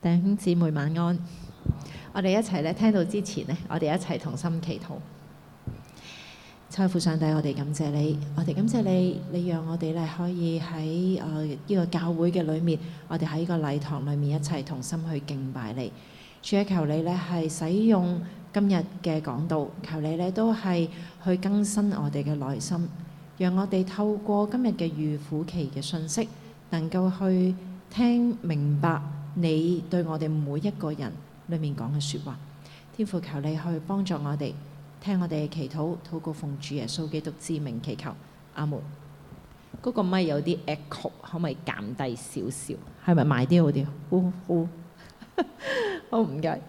弟兄姊妹晚安，我哋一齊咧聽到之前呢，我哋一齊同心祈禱。親愛父上帝，我哋感謝你，我哋感謝你，你讓我哋咧可以喺呢個教會嘅裏面，我哋喺呢個禮堂裏面一齊同心去敬拜你。主啊，求你咧係使用今日嘅講道，求你咧都係去更新我哋嘅內心，讓我哋透過今日嘅預苦期嘅信息，能夠去聽明白你對我哋每一個人裏面講嘅說話。天父，求你去幫助我哋聽我哋嘅祈禱，禱告奉主耶穌基督之名祈求，阿門。嗰個咪有啲 echo， 可唔可以減低少少？係咪埋啲好啲？好唔該。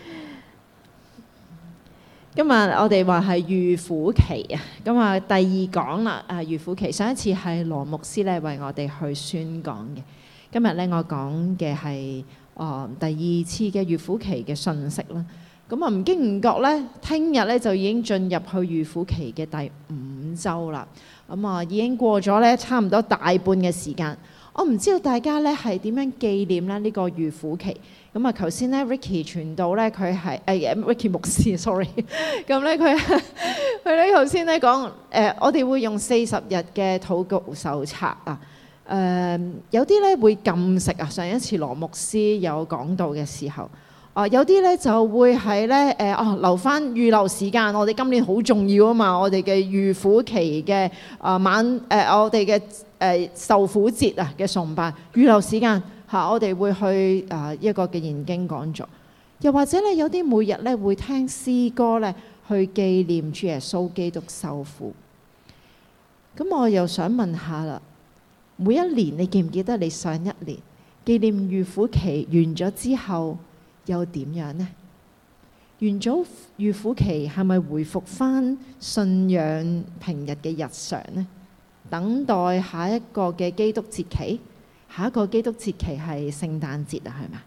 今日我哋話係預苦期啊，咁啊第二講啦，預苦期。上一次係羅牧師咧為我哋去宣講嘅。今日咧我講嘅係第二次嘅預苦期嘅信息啦。咁啊唔經唔覺咧，聽日咧就已經進入去預苦期嘅第5週啦。咁啊已經過咗咧差唔多大半嘅時間。我唔知道大家咧係點樣紀念咧呢個預苦期。咁啊頭先咧 Ricky 傳道咧佢係Ricky 牧師 sorry。咁咧佢咧頭先咧講我哋會用40日嘅禱告手冊啊。有啲咧會禁食啊，上一次羅牧師有講到嘅時候，有啲咧就會係咧留翻預留時間。我哋今年好重要啊嘛，我哋嘅預苦期嘅我哋嘅受苦節啊嘅崇拜，預留時間我哋會去一個嘅研經講座，又或者咧有啲每日咧會聽詩歌咧去紀念主耶穌基督受苦。咁我又想問下啦。每一年你記唔記得你上一年紀念預苦期完咗之後又點樣呢？完咗預苦期係咪回復返信仰平日嘅日常呢？等待下一個嘅基督節期，下一個基督節期係聖誕節啊，係咪？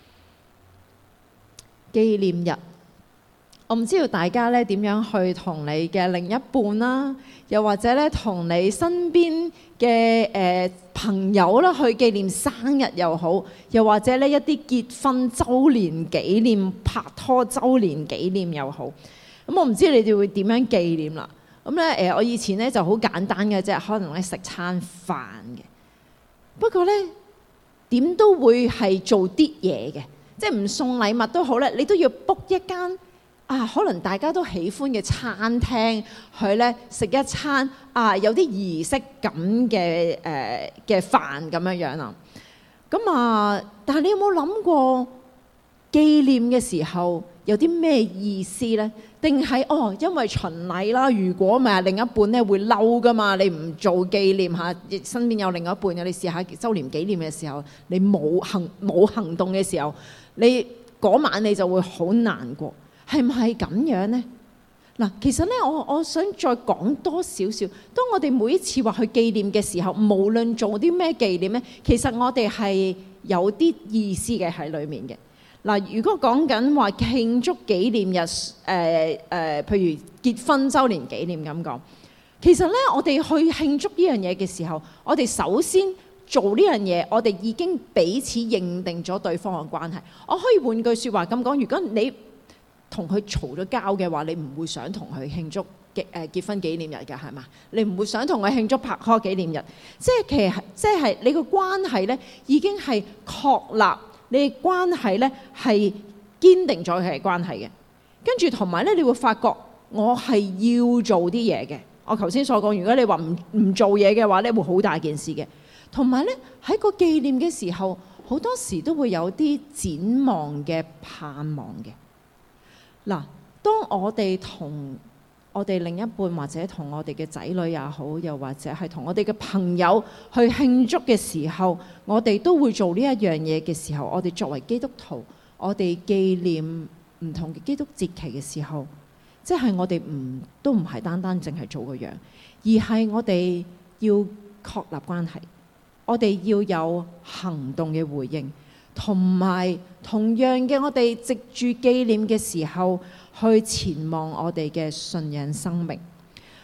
紀念日，我唔知道大家咧點樣去同你嘅另一半啦，又或者咧同你身邊嘅朋友啦去紀念生日又好，又或者咧一啲結婚週年紀念、拍拖週年紀念又好。咁我唔知你哋會點樣紀念啦。咁咧我以前咧就好簡單嘅啫，可能咧食餐飯嘅。不過咧點都會係做啲嘢嘅，即係唔送禮物都好咧，你都要 book 一間可能大家都喜歡嘅餐廳去咧食一餐有啲儀式感嘅飯咁樣啦。咁但係你有冇諗過紀念嘅時候有啲咩意思呢？定係因為循例啦？如果唔係另一半咧會嬲噶嘛？你唔做紀念下，身邊有另一半嘅，你試下週年紀念嘅時候，你冇行動嘅時候，你嗰晚你就會好難過。係唔係咁樣呢？嗱，其實咧，我想再講多少少。當我哋每一次話去紀念嘅時候，無論做啲咩紀念咧，其實我哋係有啲意思嘅喺裡面嘅。嗱，如果講緊話慶祝紀念日，譬如結婚週年紀念咁講，其實咧，我哋去慶祝呢樣嘢嘅時候，我哋首先做呢樣嘢，我哋已經彼此認定咗對方嘅關係。我可以換句説話咁講，如果你同佢嘈咗交嘅話，你唔會想同佢慶祝結婚紀念日嘅，係嘛？你唔會想同佢慶祝拍拖紀念日，即係你個關係咧已經係確立，你嘅關係咧係堅定咗佢嘅關係嘅。跟住同埋咧，你會發覺我係要做啲嘢嘅。我頭先所講，如果你話唔做嘢嘅話咧，會好大件事嘅。同埋咧喺個紀念嘅時候，好多時都會有啲展望嘅盼望嘅。嗱，當我哋同我哋另一半或者同我哋嘅仔女也好，又或者係同我哋嘅朋友去慶祝嘅時候，我哋都會做呢一樣嘢嘅時候，我哋作為基督徒，我哋紀念唔同嘅基督節期嘅時候，即係我哋都唔係單單淨係做個樣，而係我哋要確立關係，我哋要有行動嘅回應。同埋同樣嘅，我哋藉住紀念嘅時候，去前望我哋嘅信仰生命。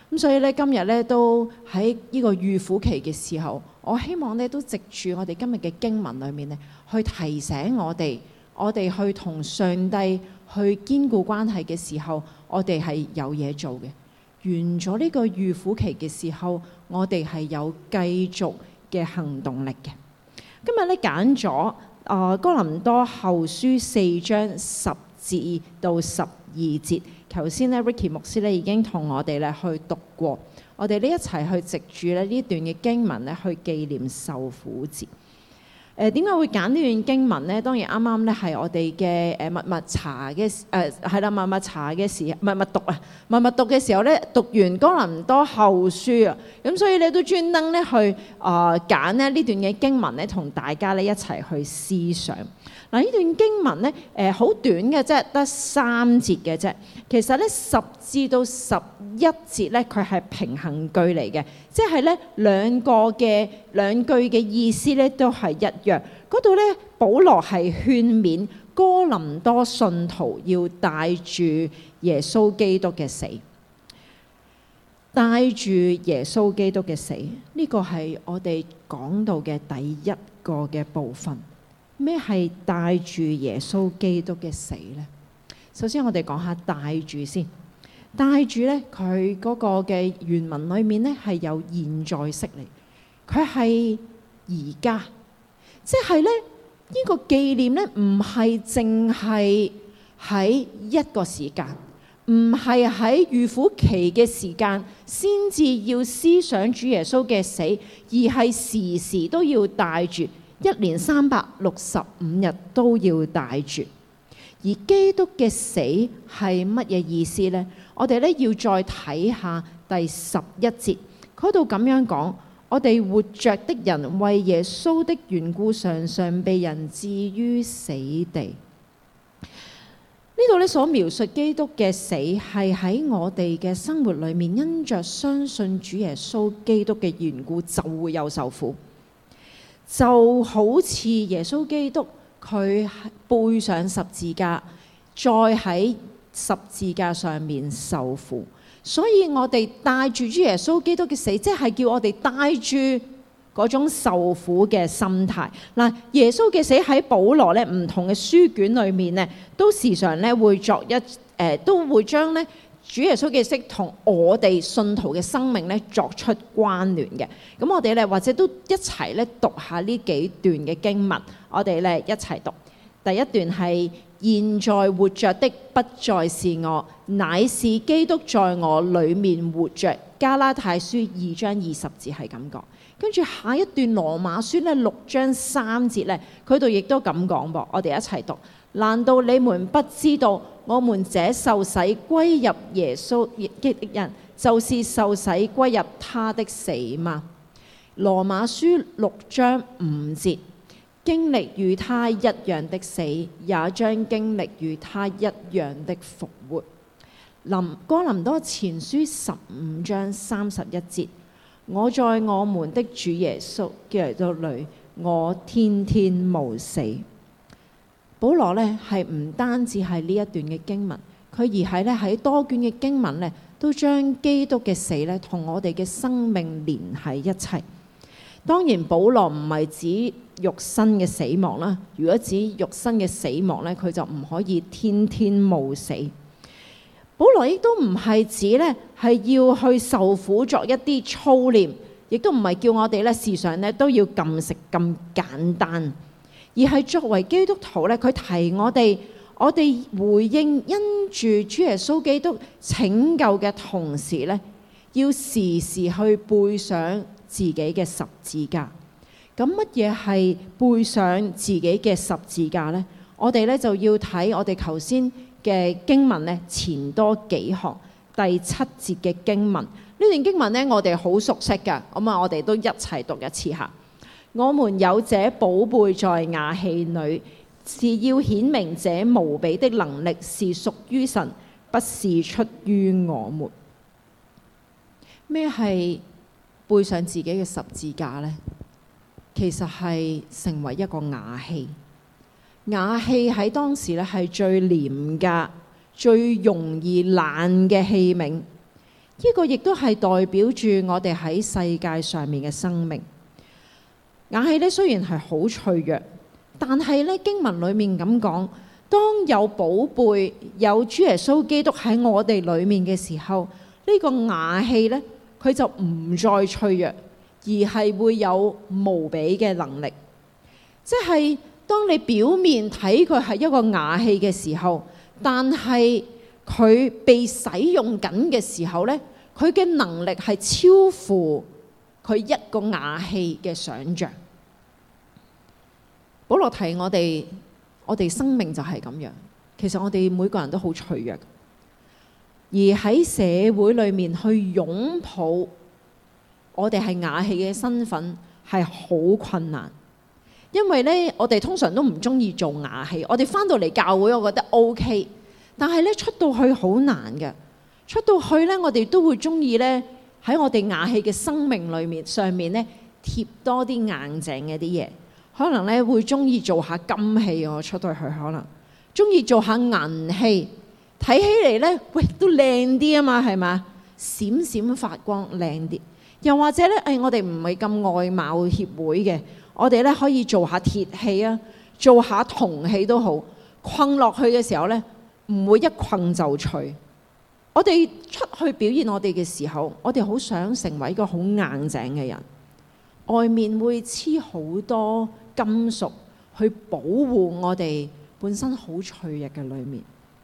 咁所以咧，今日咧都喺呢個預苦期嘅時候，我希望咧都藉住我哋今日嘅經文裏面咧，去提醒我哋去同上帝去堅固關係嘅時候，我哋係有嘢做嘅。完咗呢個預苦期嘅時候，我哋係有繼續嘅行動力嘅。今日咧揀咗哥林多後書4章10節到12節。頭先咧 Ricky 牧師咧已經同我哋咧去讀過，我哋呢一齊去藉住咧呢段嘅經文咧去紀念受苦節。點解會揀呢段經文呢？當然啱啱咧係我哋嘅密密查嘅係啦，密密查嘅時密密讀啊，密密讀嘅時候咧，讀完哥林多後書啊，咁所以咧都專登咧去揀咧呢段嘅經文咧，同大家咧一齊去思想。嗱，呢段經文咧好短嘅啫，得3節嘅啫。其實咧10至到11節咧，佢係平衡句嚟嘅，即係咧兩句嘅意思咧都係一樣。嗰度咧，保羅係勸勉哥林多信徒要帶住耶穌基督嘅死，帶住耶穌基督嘅死。呢個係我哋講到嘅第一個嘅部分。咩係帶住耶穌基督嘅死呢？首先我哋講下帶住先。帶住咧，佢嗰個嘅原文裏面咧係有現在式嚟，佢係而家，即係咧呢個紀念咧唔係淨係喺一個時間，唔係喺預苦期嘅時間先至要思想主耶穌嘅死，而係時時都要帶住。1年365日都要帶住。而基督嘅死係乜嘢意思呢？我哋咧要再睇下第11節，嗰度咁樣講：我哋活着的人為耶穌的緣故，常常被人置於死地。呢度咧所描述基督嘅死係喺我哋嘅生活裏面，因着相信主耶穌基督嘅緣故，就會有受苦。就好似耶穌基督佢背上十字架，再喺十字架上面受苦，所以我哋帶住主耶穌基督嘅死，即係叫我哋帶住嗰種受苦嘅心態。嗱，耶穌嘅死喺保羅咧唔同嘅書卷裏面咧，都時常咧會都會將咧主耶穌嘅死同我哋信徒嘅生命咧作出關聯嘅。咁我哋咧或者都一齊咧讀下呢幾段嘅經文，我哋咧一齊讀。第一段係：現在活着的不再是我，乃是基督在我裡面活着。加拉太書2章20節係咁講。跟住下一段羅馬書咧6章3節咧，佢度亦都咁講噃，我哋一齊讀。難道你們不知道，我們這受洗歸入耶穌的人，就是受洗歸入他的死嗎？羅馬書6章5節，經歷與他一樣的死，也將經歷與他一樣的復活。哥林多前書15章31節，我在我們的主耶穌基督裏，我天天冒死。保羅咧係唔單止係呢一段嘅經文，佢而係咧喺多卷嘅經文咧，都將基督嘅死咧同我哋嘅生命連喺一齊。當然，保羅唔係指肉身嘅死亡啦。如果指肉身嘅死亡咧，佢就唔可以天天冒死。保羅亦都唔係指咧係要去受苦作一啲操練，亦都唔係叫我哋咧時常咧都要禁食咁簡單。而係作為基督徒咧，佢提我哋回應因住主耶穌基督拯救嘅同時咧，要時時去背上自己嘅十字架。咁乜嘢係背上自己嘅十字架呢？我哋咧就要睇我哋頭先嘅經文咧前多幾行第7節嘅經文。呢段經文咧我哋好熟悉㗎，咁啊我哋都一齊讀一次下。我們有這寶貝在瓦器裏，是要顯明這無比的能力是屬於神，不是出於我們。咩係背上自己嘅十字架呢？其實係成為一個瓦器。瓦器喺當時咧係最廉價、最容易爛嘅器皿。 呢個亦都係代表住我哋喺世界上面嘅生命。瓦器咧雖然係好脆弱，但係咧經文裡面咁講，當有寶貝有主耶穌基督喺我哋裡面嘅時候，呢個瓦器咧佢就唔再脆弱，而係會有無比嘅能力。即係當你表面睇佢係一個瓦器嘅時候，但係佢被使用緊嘅時候咧，佢嘅能力係超乎佢一個瓦器嘅想像。保羅提我哋生命就係咁樣。其實我哋每個人都好脆弱，而喺社會裏面去擁抱我哋係瓦器嘅身份係好困難。因為咧，我哋通常都唔中意做瓦器。我哋返到嚟教會，我覺得 OK， 但係咧出到去好難嘅。出到去咧，我哋都會中意咧喺我哋瓦器嘅生命裏面上面咧貼多啲硬淨嘅啲嘢。可能咧會中意做下金器，我出到去可能中意做下銀器，睇起嚟咧喂都靚啲啊嘛，係嘛？閃閃發光靚啲。又或者咧，我哋唔係咁外貌協會嘅，我哋咧可以做下鐵器啊，做下銅器都好。困落去嘅時候咧，唔會一困就脆。我哋出去表現我哋嘅時候，我哋好想成為一個好硬淨嘅人，外面會黐好多金屬去保護我哋本身好脆弱嘅裏面。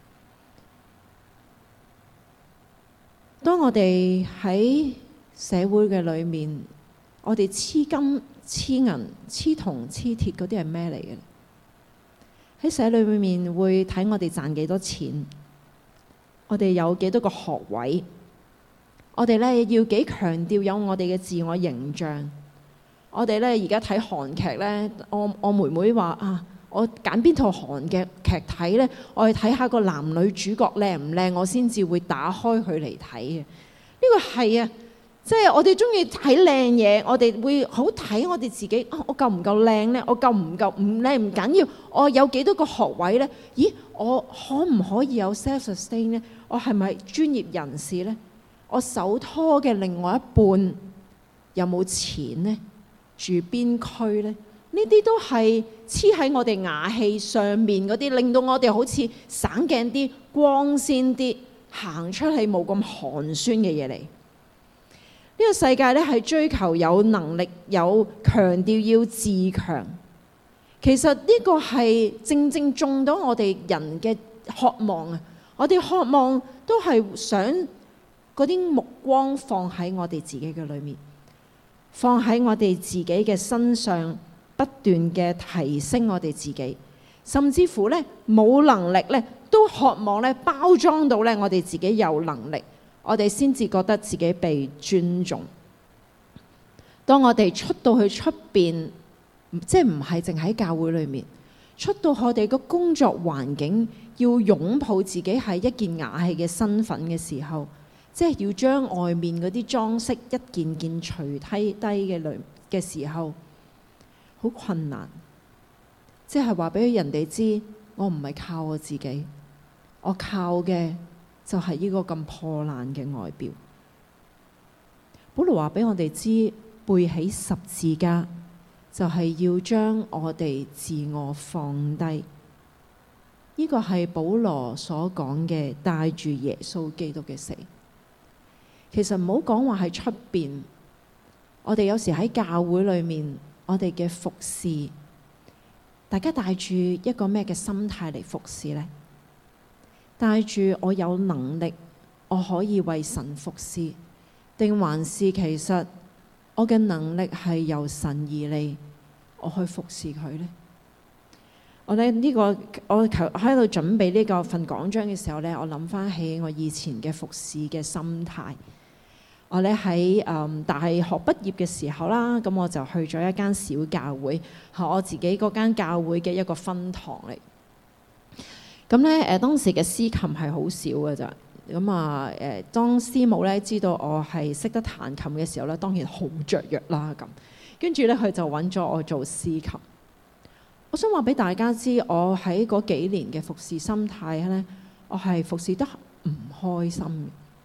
當我哋喺社會嘅裏面，我哋黐金、黐銀、黐銅、黐鐵嗰啲係咩嚟嘅？喺社裏面會睇我哋賺幾多錢，我哋有幾多個學位，我哋咧要幾強調有我哋嘅自我形象。我哋咧而家睇韓劇咧，我妹妹話啊，我揀邊套韓劇睇咧，我去睇下個男女主角靚唔靚，我先至會打開佢嚟睇嘅。呢個係啊，即係我哋中意睇靚嘢，我哋會好睇我哋自己啊，我夠唔夠靚咧？我夠唔夠唔靚唔緊要，我有幾多個學位咧？咦，我可唔可以有 self-sustain 咧？我係咪專業人士咧？我手拖嘅另外一半有冇錢咧？住邊區呢？呢啲都係黐喺我哋瓦器上面嗰啲，令到我哋好似省鏡啲、光鮮啲，行出去冇咁寒酸嘅嘢嚟。呢個世界咧係追求有能力，有強調要自強。其實呢個係正正中到我哋人嘅渴望啊！我哋渴望都係想嗰啲目光放喺我哋自己嘅裏面。放喺我哋自己嘅身上，不斷嘅提升我哋自己，甚至乎咧冇能力咧，都渴望咧包裝到咧我哋自己有能力，我哋先至覺得自己被尊重。當我哋出到去出邊，即係唔係淨喺教會裏面，出到我哋個工作環境，要擁抱自己係一件瓦器嘅身份嘅時候，即係要將外面嗰啲裝飾一件件除低嘅時候，好困難。即係話俾人哋知，我唔係靠我自己，我靠嘅就係呢個咁破爛嘅外表。保羅話俾我哋知，背起十字架就係要將我哋自我放低。呢個係保羅所講嘅帶住耶穌基督嘅死。其實唔好講話喺出邊，我哋有時喺教會裏面，我哋嘅服侍，大家帶住一個咩嘅心態嚟服侍呢？帶住我有能力，我可以為神服侍，定還是其實我嘅能力係由神而嚟，我去服侍佢呢？我喺度準備呢個份講章嘅時候呢，我諗翻起我以前嘅服侍嘅心態。我咧喺大學畢業嘅時候啦，咁我就去咗一間小教會，係我自己嗰間教會嘅一個分堂嚟。咁咧當時嘅司琴係好少嘅咋，咁啊當師母咧知道我係識得彈琴嘅時候咧，當然好雀躍啦咁。跟住咧佢就揾咗我做司琴。我想話俾大家知，我喺嗰幾年嘅服侍心態咧，我係服侍得唔開心嘅。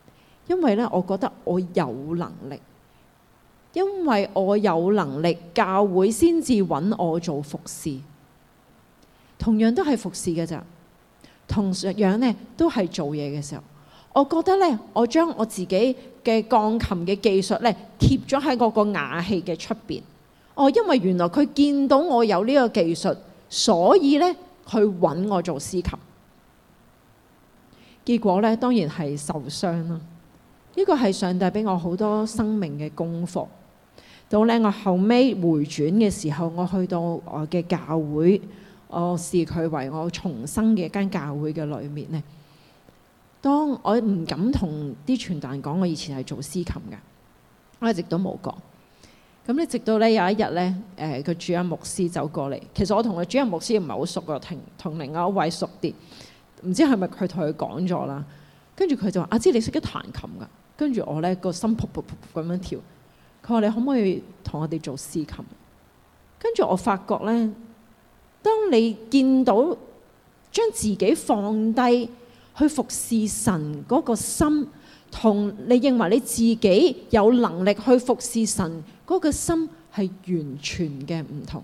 因為咧，我覺得我有能力，因為我有能力，教會先至揾我做服侍。同樣都係服侍嘅咋，同樣咧都係做嘢嘅時候，我覺得咧，我將我自己嘅鋼琴嘅技術咧貼咗喺嗰個雅器嘅出邊。因為原來佢見到我有呢個技術，所以咧去揾我做司琴。結果咧當然係受傷啦。呢個係上帝俾我好多生命嘅功課。到咧我後尾回轉嘅時候，我去到我嘅教會，我視佢為我重生嘅一間教會嘅裏面咧。當我唔敢同啲傳道人講我以前係做司琴嘅，我一直都冇講。咁咧直到咧有一日咧，個主任牧師走過嚟。其實我同個主任牧師唔係好熟嘅，同另外一位熟啲。唔知係咪佢同佢講咗啦？跟住佢就話：阿芝，你識得彈琴㗎？跟住我咧個心噗噗噗咁樣跳。佢話：你可唔可以同我哋做司琴？跟住我發覺咧，當你見到將自己放低去服侍神嗰個心，同你認為你自己有能力去服侍神嗰個心係完全嘅唔同。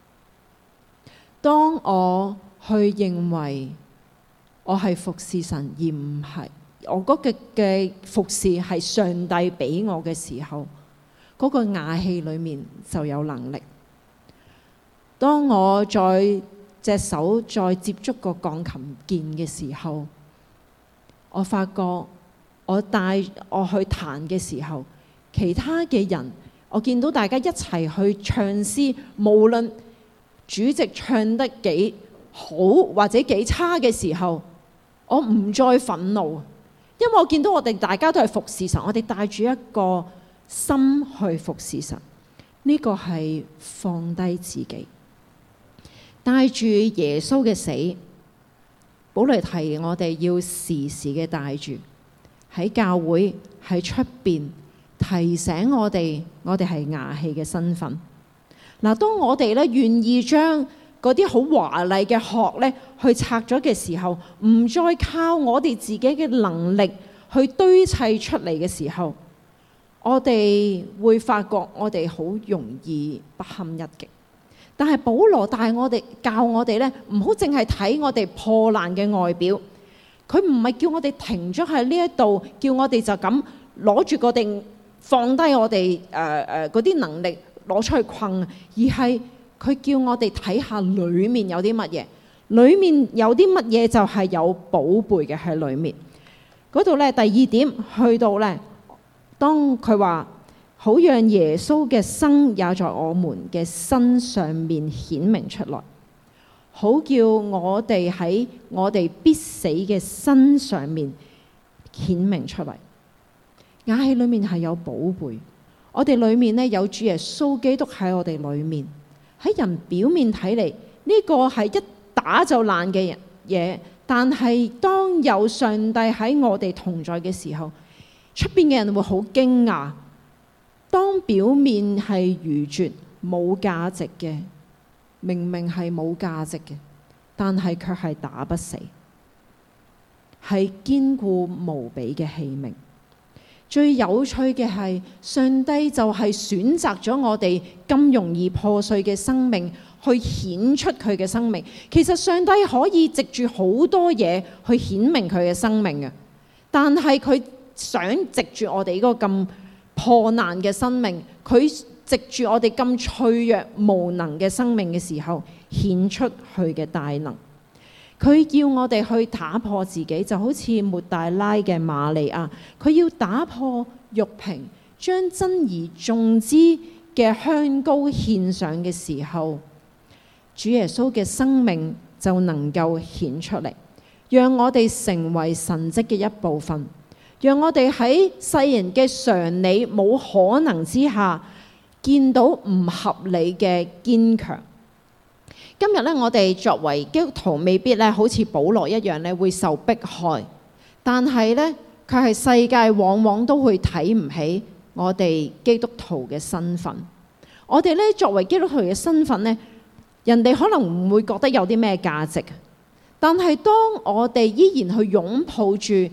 當我去認為我係服侍神，而唔係我嗰個嘅服侍係上帝俾我嘅時候，嗰個雅器裏面就有能力。當我再隻手再接觸個鋼琴鍵嘅時候，我發覺我帶我去彈嘅時候，其他嘅人，我見到大家一齊去唱詩，無論主席唱得幾好或者幾差嘅時候，我唔再憤怒，因為我見到我哋大家都係服侍神，我哋帶住一個心去服侍神，呢個係放低自己，帶住耶穌嘅死。保羅提我哋要時時嘅帶住喺教會喺出邊，提醒我哋係雅器嘅身份。嗱，當我哋咧願意將嗰啲好華麗嘅殼咧去拆咗嘅時候，唔再靠我哋自己嘅能力去堆砌出嚟嘅時候，我哋會發覺我哋好容易不堪一擊。但係保羅教我哋咧，唔好淨係睇我哋破爛嘅外表，佢唔係叫我哋停咗喺呢一度，叫我哋就咁攞住個定放低我哋嗰啲能力攞出去困，而係佢叫我哋睇下裡面有啲乜嘢，裡面有啲乜嘢就係有寶貝嘅喺裡面。嗰度咧第二點去到咧，當佢話好讓耶穌嘅生也在我們嘅身上面顯明出來，好叫我哋喺我哋必死嘅身上面顯明出嚟。雅器裏面係有寶貝，我哋裏面呢有主耶穌基督喺我哋裏面。喺人表面睇嚟，呢個係一打就爛嘅嘢，但係當有上帝喺我哋同在嘅時候，出邊嘅人會好驚訝。當表面係愚拙冇價值嘅，明明係冇價值嘅，但係卻係打不死，係堅固無比嘅器皿。最有趣嘅係，上帝就係選擇咗我哋咁容易破碎嘅生命，去顯出佢嘅生命。其實上帝可以藉住好多嘢去顯明佢嘅生命嘅，但係佢想藉住我哋呢個咁破爛嘅生命，佢藉住我哋咁脆弱無能嘅生命嘅時候，顯出佢嘅大能。佢要我哋去打破自己，就好似抹大拉嘅瑪利亞，佢要打破玉瓶，將珍而重之嘅香膏獻上嘅時候，主耶穌嘅生命就能夠顯出嚟，讓我哋成為神蹟嘅一部分，讓我哋喺世人嘅常理冇可能之下，見到唔合理嘅堅強。今日咧，我哋作為基督徒，未必咧好似保羅一樣咧會受迫害，但係咧，佢係世界往往都會睇唔起我哋基督徒嘅身份。我哋咧作為基督徒嘅身份咧，人哋可能唔會覺得有啲咩價值，但係當我哋依然去擁抱住別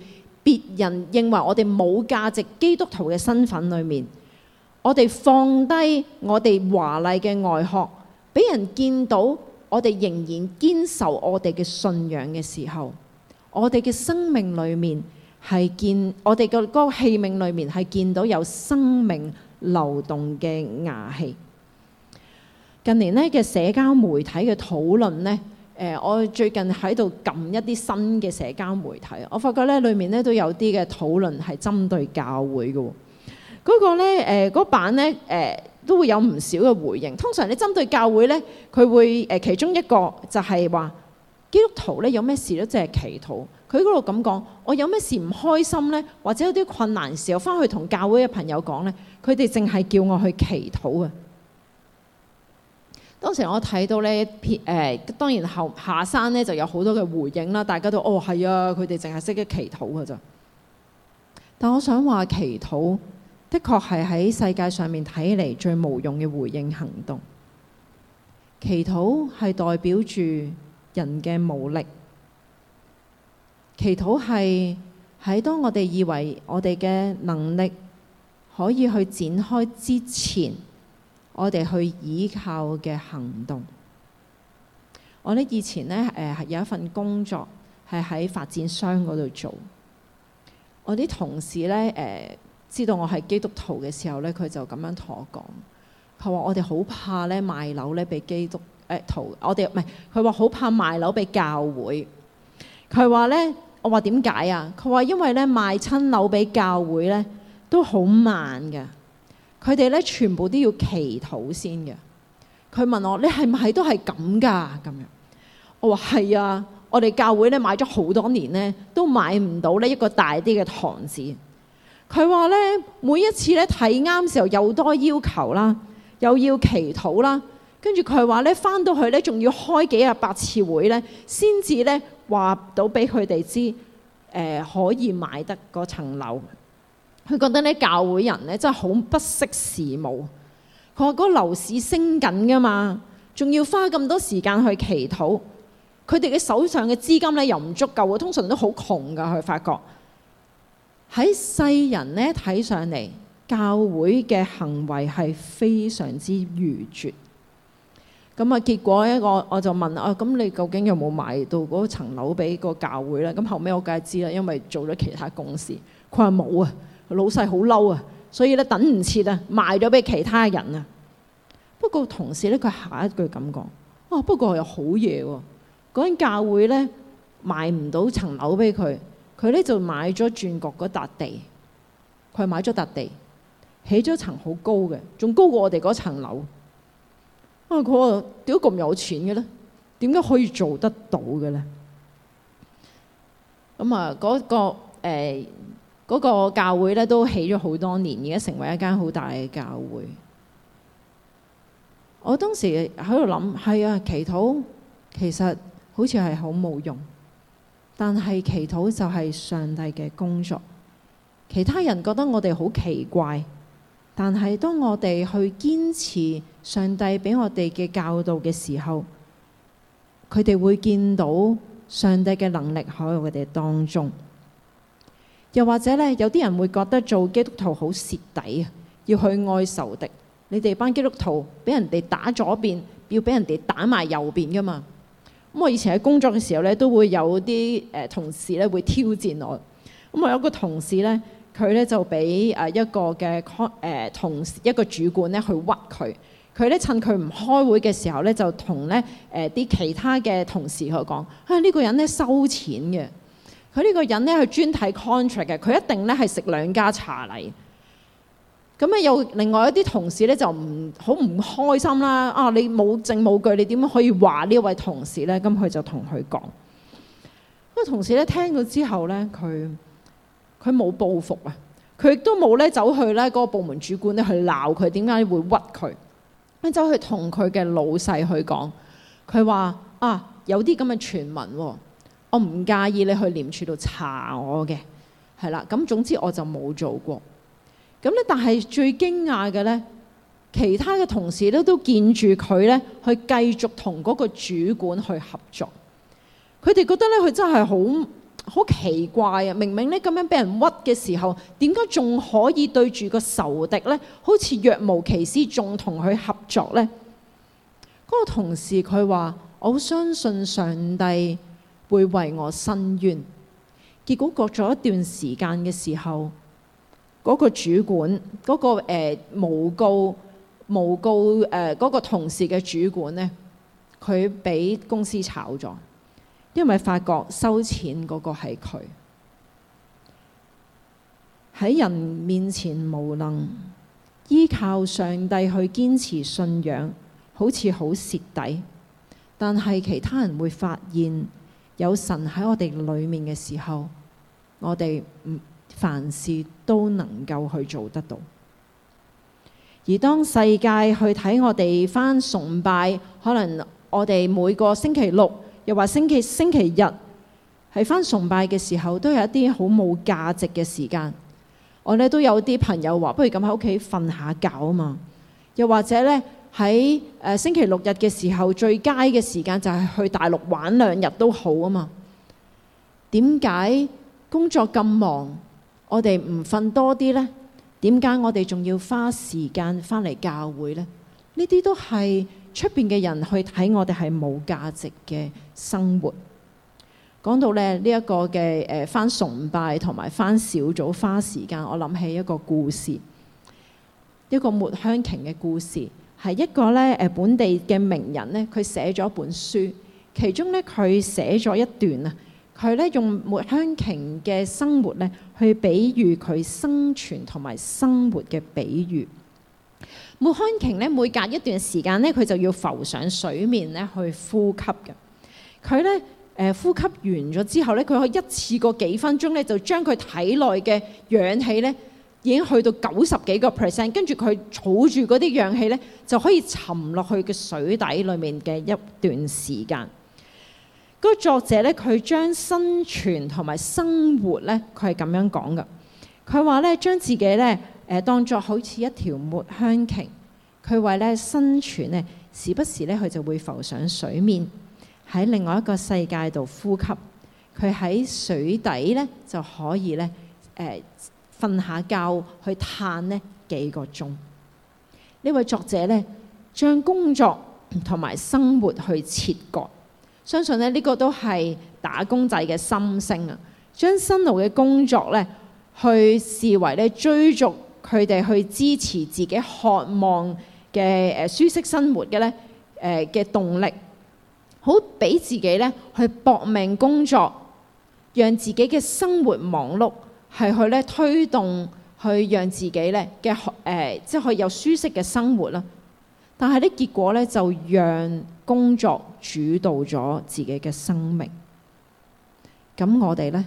別人認為我哋冇價值基督徒嘅身份裏面，我哋放低我哋華麗嘅外殼，俾人見到我哋仍然堅守我哋嘅信仰嘅時候，我哋嘅生命裏面我哋嘅嗰個器皿裏面係見到有生命流動嘅瓦器。近年咧嘅社交媒體嘅討論呢，我最近喺度撳一啲新嘅社交媒體，我發覺咧裏面咧都有啲嘅討論係針對教會嘅。嗰個咧嗰版咧都會有唔少嘅回應。通常你針對教會咧，佢會其中一個就係話基督徒咧有咩事都淨係祈禱。佢嗰度咁講，我有咩事唔開心咧，或者有啲困難時候，翻去同教會嘅朋友講咧，佢哋淨係叫我去祈禱啊。當時我睇到咧當然下山咧就有好多嘅回應啦，大家都係啊，佢哋淨係識得祈禱㗎咋。但我想話祈禱的確係喺世界上面睇嚟最無用嘅回應行動。祈禱係代表住人嘅無力。祈禱係喺當我哋以為我哋嘅能力可以去展開之前，我哋去依靠嘅行動。我呢以前呢有一份工作係喺發展商嗰度做。我啲同事呢知道我係基督徒嘅時候呢，佢就咁樣同我講，佢話我哋好怕咧賣樓咧俾基督徒，我哋唔係，佢話好怕賣樓俾教會。佢話呢，我話點解啊？佢話因為咧賣親樓俾教會咧都好慢嘅，佢哋咧全部都要祈禱先嘅。佢問我：你係唔係都係咁㗎？咁樣我話係啊，我哋教會咧買咗好多年咧，都買唔到呢一個大啲嘅堂子。佢話咧每一次咧睇啱時候又多要求啦，又要祈禱啦，跟住佢話咧返到去咧仲要開幾日8次會咧，先至咧話到俾佢哋知可以買得嗰層樓。佢覺得咧教會人咧真係好不識時務。佢話嗰個樓市升緊㗎嘛，仲要花咁多時間去祈禱，佢哋嘅手上嘅資金咧又唔足夠，通常都好窮㗎。佢發覺喺世人咧睇上嚟，教會嘅行為係非常之愚拙。咁啊，結果咧我就問啊，咁你究竟有冇買到嗰層樓俾個教會咧？咁後尾我梗係知啦，因為做咗其他公司。佢話冇啊，老細好嬲啊，所以咧等唔切啊，賣咗俾其他人啊。不過同時咧，佢下一句咁講：啊，不過又好嘢喎，嗰間教會咧賣唔到層樓俾佢，佢咧就買咗轉角嗰笪地。佢買咗笪地，起咗層好高嘅，仲高過我哋嗰層樓。啊！佢話點解咁有錢嘅咧？點解可以做得到嘅咧？咁啊，嗰個教會咧都起咗好多年，而家成為一間好大嘅教會。我當時喺度諗，係啊，祈禱其實好似係好冇用，但係祈禱就係上帝嘅工作。其他人覺得我哋好奇怪。但係當我哋去堅持上帝俾我哋嘅教導嘅時候，佢哋會見到上帝嘅能力喺我哋當中。又或者咧，有啲人會覺得做基督徒好蝕底啊，要去愛仇敵。你哋班基督徒俾人哋打左邊，要俾人哋打埋右邊噶嘛。咁我以前喺工作嘅時候咧，都會有啲同事咧會挑戰我。咁我有個同事咧。佢咧就俾一個嘅一個主管咧去屈佢。佢咧趁佢唔開會嘅時候咧，就同咧啲其他嘅同事去講：呢個人咧收錢嘅，佢呢個人咧係專睇 contract 嘅，佢一定咧係食兩家茶禮。咁啊，有另外一啲同事咧就好唔開心啦。啊，你冇證冇據，你點樣可以話呢位同事咧？咁佢就同佢講。嗰個同事咧聽咗之後咧，佢冇報復啊！佢亦都冇咧走去咧嗰個部門主管咧去鬧佢，點解會屈佢？佢走去同佢嘅老細去講，佢話啊，有啲咁嘅傳聞喎，我唔介意你去廉署度查我嘅，係啦。咁總之我就冇做過。咁咧，但係最驚訝嘅咧，其他嘅同事咧都見住佢咧去繼續同嗰個主管去合作。佢哋覺得咧佢真係好奇怪啊！明明咧咁樣俾人屈嘅時候，點解仲可以對住個仇敵咧，好似若無其事，仲同佢合作呢？嗰個同事佢話：我相信上帝會為我伸冤。結果過咗一段時間嘅時候，嗰個主管，嗰個誣告嗰個同事嘅主管呢，佢俾公司炒咗。因為發覺收錢嗰個係佢，喺人面前無能，依靠上帝去堅持信仰，好似好蝕底。但係其他人會發現，有神喺我哋裏面嘅時候，我哋凡事都能夠去做得到。而當世界去睇我哋返崇拜，可能我哋每個星期六，又話星期日係返崇拜嘅時候，都有一啲好冇價值嘅時間。我哋都有啲朋友話：不如咁喺屋企瞓下覺啊嘛。又或者呢，喺星期六日嘅時候，最佳嘅時間就係去大陸玩2日都好啊嘛。點解工作咁忙，我哋唔瞓多啲呢？點解我哋仲要花時間返嚟教會呢？呢啲都係出邊嘅人去睇我哋係冇價值嘅生活。講到呢一個嘅返崇拜同埋返小組花時間，我諗起一個故事，一個抹香鯨嘅故事，係一個本地嘅名人呢，佢寫咗一本書，其中呢，佢寫咗一段啊，佢呢用抹香鯨嘅生活呢去比喻佢生存同埋生活嘅比喻。抹香鯨咧，每隔一段時間咧，佢就要浮上水面咧去呼吸嘅。佢咧呼吸完咗之後咧，佢可以一次過幾分鐘咧，就將佢體內嘅氧氣咧已經去到90幾個%，跟住佢儲住嗰啲氧氣咧，就可以沉落去嘅水底裡面嘅一段時間。嗰個作者咧，佢將生存同埋生活咧，佢係咁樣講嘅。佢話咧，將自己咧當作好似一條抹香鯨，佢為咧生存咧，時不時咧佢就會浮上水面，喺另外一個世界度呼吸。佢喺水底咧就可以咧瞓下覺去嘆呢幾個鐘。呢位作者咧將工作同埋生活去切割，相信咧呢個都係打工仔嘅心聲啊！將辛勞嘅工作咧去視為咧追逐佢哋去支持自己渴望嘅舒適生活嘅咧嘅動力，好俾自己咧去搏命工作，讓自己嘅生活忙碌，係去咧推動去讓自己咧嘅即係可以有舒適嘅生活啦。但係咧結果咧就讓工作主導咗自己嘅生命。咁我哋咧，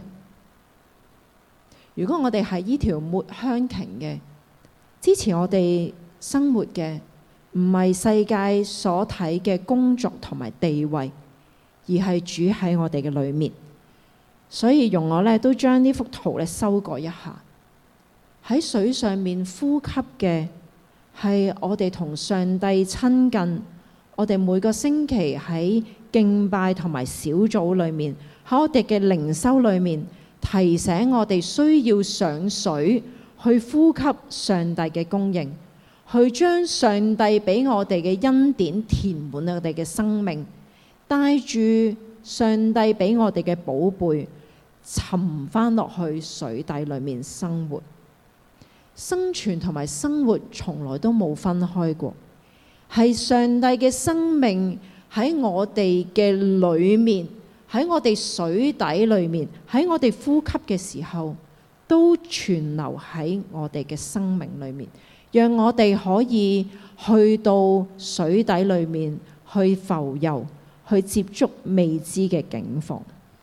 如果我哋係依條抹香鯨嘅，支持我哋生活嘅唔係世界所睇嘅工作同埋地位，而係主喺我哋嘅裏面。所以容我咧都將呢幅圖咧修改一下。喺水上面呼吸嘅係我哋同上帝親近，我哋每個星期喺敬拜同埋小組裏面，喺我哋嘅靈修裏面提醒我哋需要上水去呼吸上帝嘅供應，去將上帝俾我哋嘅恩典填滿我哋嘅生命，帶住上帝俾我哋嘅寶貝沉返落去水底裏面生活。生存同埋生活從來都冇分開過，係上帝嘅生命喺我哋嘅裏面，喺我哋水底裏面，喺我哋呼吸嘅時候都存留喺我哋嘅生命裏面，讓我哋可以去到水底裏面去浮游，去接觸未知嘅境況。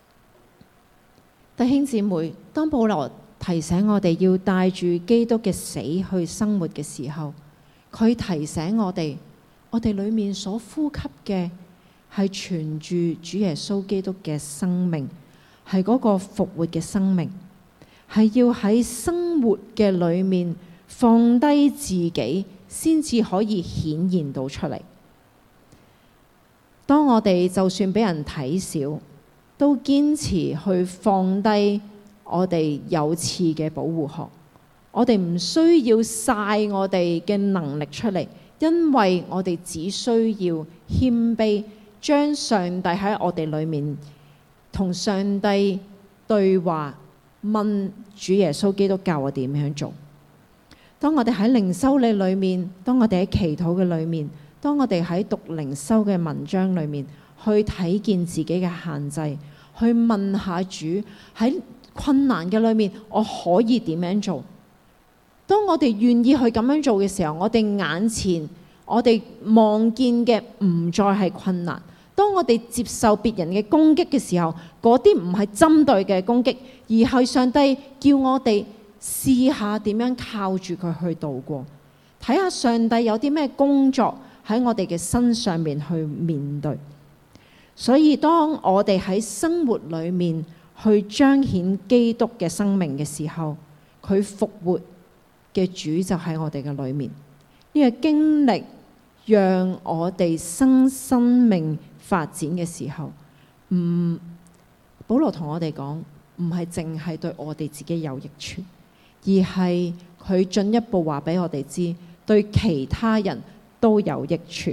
弟兄姊妹，當保羅提醒我哋要帶住基督嘅死去生活嘅時候，佢提醒我哋裏面所呼吸嘅係存住主耶穌基督嘅生命，係嗰個復活嘅生命，係要喺生活嘅裏面放低自己，先至可以顯現到出嚟。當我哋就算俾人睇小， 都堅持去放低我哋有刺嘅保護殼。我哋唔需要晒我哋嘅能力出嚟，因為我哋只需要謙卑，將上帝喺我哋裏面同上帝對話，問主耶穌基督教我點樣做。當我哋喺靈修理裏面，當我哋喺祈禱嘅裏面，當我哋喺讀靈修嘅文章裏面，去睇見自己嘅限制，去問下主喺困難嘅裏面，我可以點樣做？當我哋願意去咁樣做嘅時候，我哋眼前我哋望見嘅唔再係困難。當我哋接受別人嘅攻擊嘅時候，嗰啲唔係針對嘅攻擊，而係上帝叫我哋試下點樣靠住佢去度過，睇下上帝有啲咩工作喺我哋嘅身上面去面對。所以當我哋喺生活裏面去彰顯基督嘅生命嘅時候，佢復活嘅主就喺我哋嘅裏面。呢個經歷讓我哋生命發展嘅時候，保羅同我哋講，唔係淨係對我哋自己有益處，而係佢進一步話俾我哋知，對其他人都有益處。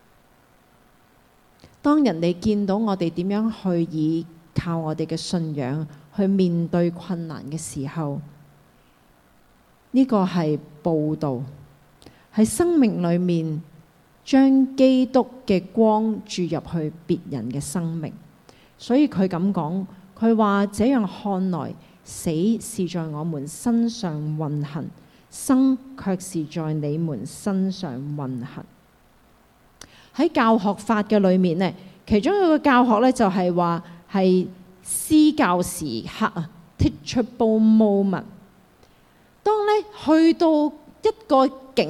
當人哋見到我哋點樣去依靠我哋嘅信仰去面對困難嘅時候，呢個係報導，喺生命裏面將基督嘅光注入去別人嘅生命。所以佢咁講，佢話這樣看來，死是在我們身上運行，生卻是在你們身上運行。喺教學法嘅裏面呢，其中一個教學呢，就係話係施教時刻啊 ，teachable moment。當呢去到一個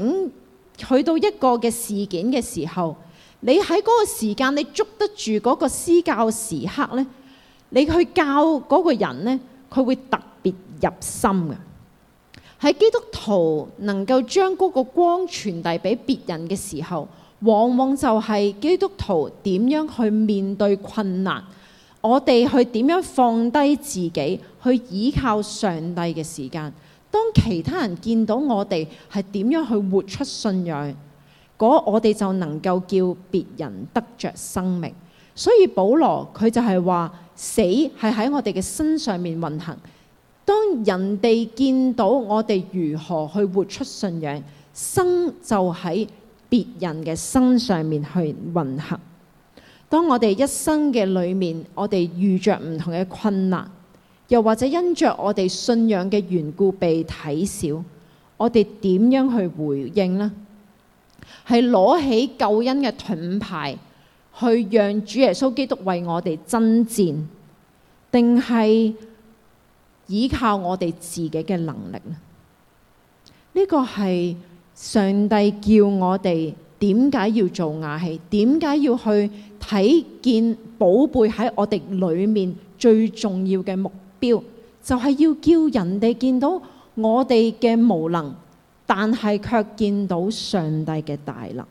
嘅事件嘅時候，你喺嗰個時間你捉得住嗰個施教時刻呢，你去教嗰個人呢，佢會特別入心嘅。喺基督徒能夠將嗰個光傳遞俾別人嘅時候，往往就係基督徒點樣去面對困難，我哋去點樣放低自己，去依靠上帝嘅時間。當其他人見到我哋係點樣去活出信仰，我哋就能夠叫別人得着生命。所以保羅佢就係話，死係喺我哋嘅身上面運行。當人哋見到我哋如何去活出信仰，生就喺別人嘅身上面去運行。當我哋一生嘅裏面，我哋遇着唔同嘅困難，又或者因着我哋信仰嘅緣故被睇小，我哋點樣去回應呢？係攞起救恩嘅盾牌，去讓主耶穌基督為我哋爭戰，定係依靠我哋自己嘅能力呢？呢個係上帝叫我哋點解要做瓦器，點解要去睇見寶貝喺我哋裏面最重要嘅目標，就係要叫人哋見到我哋嘅無能，但係卻見到上帝嘅大能。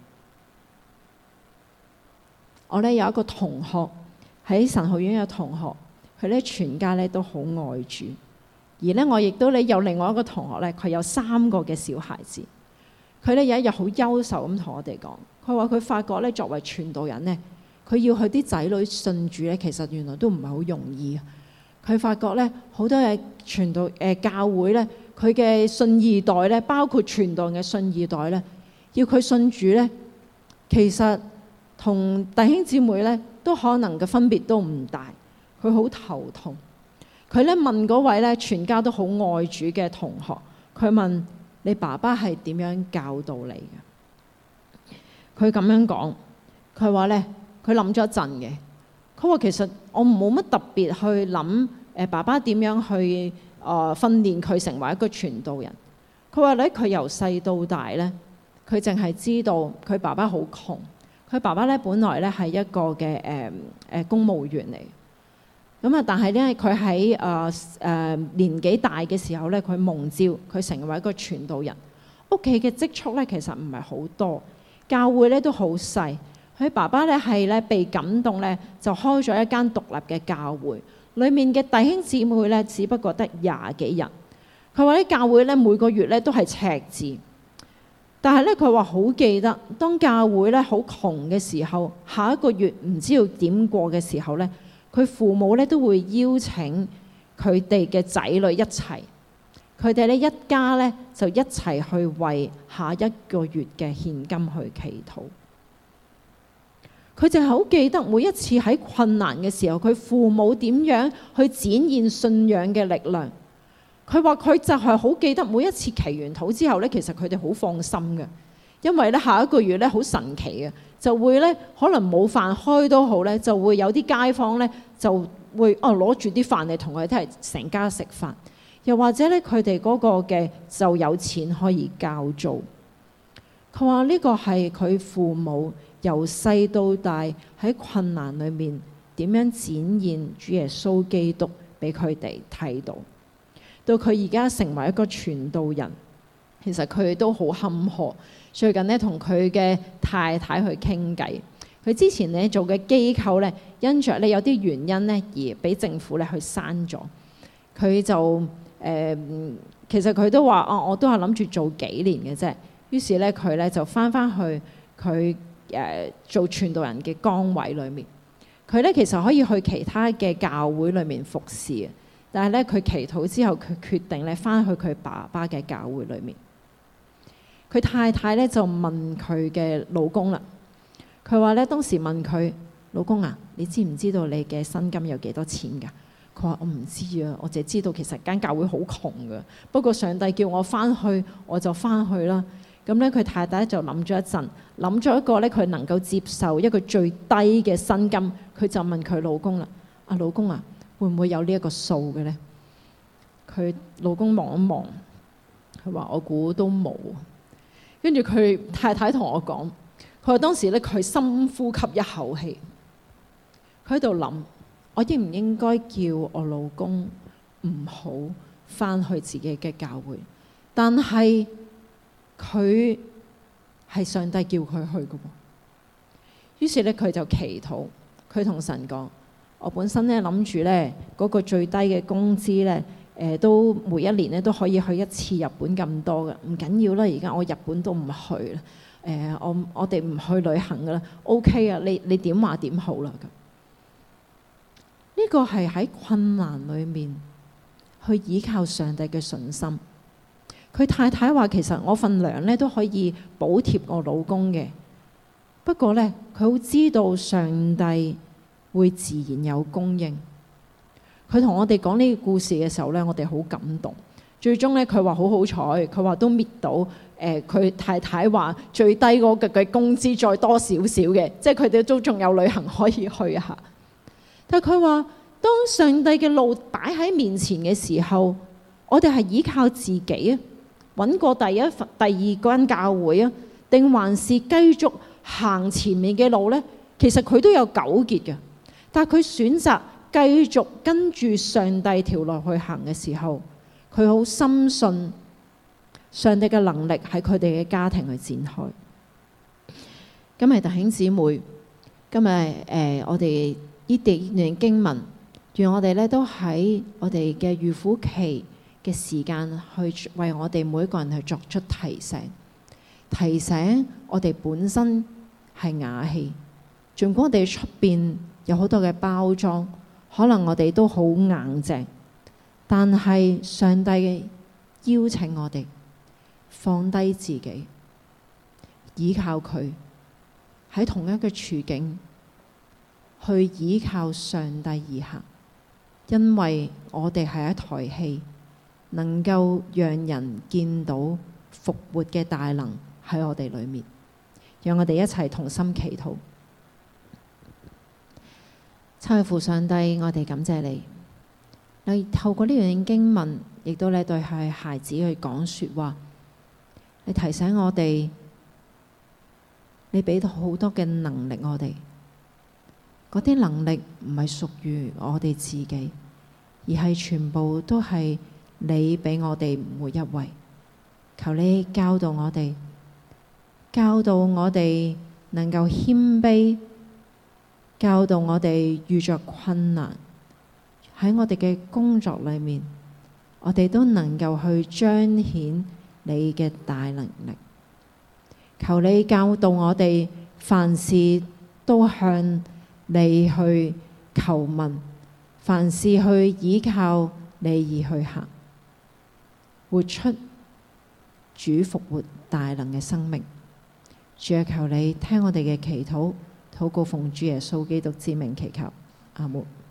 我有一個同學喺神學院嘅同學，佢全家都好愛主，而我亦都有另外一個同學佢有3個嘅小孩子。佢有一日好憂愁咁同我哋講，佢話佢發覺作為傳道人佢要佢啲仔女信主其實原來都唔係好容易。佢發覺好多嘅傳道教會佢嘅信二代包括傳道嘅信二代要佢信主其實同弟兄姊妹都可能嘅分別都唔大。佢好頭痛。佢問嗰位全家都好愛主嘅同學，佢問，你爸爸係點樣教導你嘅？佢咁樣講，佢話佢諗咗一陣嘅。佢話其實我冇乜特別去諗爸爸點樣去訓練佢成為一個傳道人。佢話佢由細到大佢淨係知道佢爸爸好窮。佢爸爸本來係一個嘅公務員嚟。咁但係佢喺年紀大嘅時候佢蒙召，佢成為一個傳道人。屋企嘅積蓄其實唔係好多，教會都好細。 佢爸爸咧係咧被感動咧，就開咗一間獨立嘅教會，裡面嘅弟兄姊妹咧只不過得20幾人。佢話啲教會咧每個月咧都係赤字，但係咧佢話好記得，當教會咧好窮嘅時候，下一個月唔知道點過嘅時候咧，佢父母咧都會邀請佢哋嘅仔女一齊，佢哋咧一家咧就一齊去為下一個月嘅獻金去祈禱。佢就係好記得每一次喺困難嘅時候，佢父母點樣去展現信仰嘅力量。佢話佢就係好記得每一次祈完禱之後咧，其實佢哋好放心嘅，因為咧下一個月咧好神奇嘅，就會咧可能冇飯開都好咧，就會有啲街坊咧就會攞住啲飯嚟同佢哋成家食飯，又或者咧佢哋嗰個嘅就有錢可以交租。佢話呢個係佢父母由細到大喺困難裏面點樣展現主耶穌基督俾佢哋睇到。到佢而家成為一個傳道人，其實佢都好坎坷。最近呢，同佢嘅太太去傾偈，佢之前呢做嘅機構呢，因着呢有啲原因呢而俾政府呢去刪咗。佢就其實佢都話我都係諗住做幾年嘅啫。於是呢，佢呢就翻去佢做傳道人嘅崗位裏面。佢呢其實可以去其他嘅教會裏面服侍，但係咧，佢祈禱之後，佢決定咧翻去佢爸爸嘅教會裏面。佢太太咧就問佢嘅老公啦，佢話咧當時問佢老公啊，你知唔知道你嘅薪金有幾多錢㗎？佢話我唔知啊，我淨係知道其實間教會好窮㗎。不過上帝叫我翻去，我就翻去啦。咁咧，佢太太就諗咗一陣，諗咗一個咧佢能夠接受一個最低嘅薪金，佢就問佢老公啦：老公啊，會唔會有呢一個數嘅呢？佢老公望一望，佢話我估都冇。跟住佢太太同我講，佢話當時咧佢深呼吸一口氣，佢喺度諗，我應唔應該叫我老公唔好翻去自己嘅教會？但係佢係上帝叫佢去嘅喎。於是咧佢就祈禱，佢同神講：我本身咧諗住咧嗰個最低嘅工資咧，都每一年咧都可以去一次日本咁多嘅，唔緊要啦。而家我日本都唔去啦，我哋唔去旅行噶啦 ，OK 啊，你點話點好啦咁。呢個係喺困難裏面去依靠上帝嘅信心。佢太太話：其實我份糧咧都可以補貼我老公嘅，不過咧佢好知道上帝會自然有供應。佢同我哋講呢個故事嘅時候咧，我哋好感動。最終咧，佢話好好彩，佢話都搣到佢太太話最低嗰個嘅工資再多少少嘅，即係佢哋都仲有旅行可以去下。但係佢話，當上帝嘅路擺喺面前嘅時候，我哋係依靠自己啊，揾過第二間教會啊，定還是繼續行前面嘅路呢？其實佢都有糾結嘅。但係佢選擇繼續跟住上帝條路去行嘅時候，佢好深信上帝嘅能力喺佢哋嘅家庭去展開。今日弟兄姊妹，今日我哋呢段經文，願我哋咧都喺我哋嘅預苦期嘅時間，去為我哋每一個人去作出提醒，提醒我哋本身係瓦器，儘管我哋出邊有好多嘅包裝，可能我哋都好硬淨，但係上帝邀請我哋放低自己，依靠佢喺同一個處境去依靠上帝而行，因為我哋係一台戲，能夠讓人見到復活嘅大能喺我哋裏面。讓我哋一齊同心祈禱。親愛父上帝，我哋感謝你，你透過呢段經文，亦都咧對孩子去講說話。你提醒我哋，你俾到好多嘅能力我哋，嗰啲能力唔係屬於我哋自己，而係全部都係你俾我哋每一位。求你教導我哋，教導我哋能夠謙卑，教導我哋遇着困難，喺我哋嘅工作裏面，我哋都能夠去彰顯你嘅大能力。求你教導我哋凡事都向你去求問，凡事去依靠你而去行，活出主復活大能嘅生命。主啊，求你聽我哋嘅祈禱，禱告奉主耶穌基督之名祈求，阿門。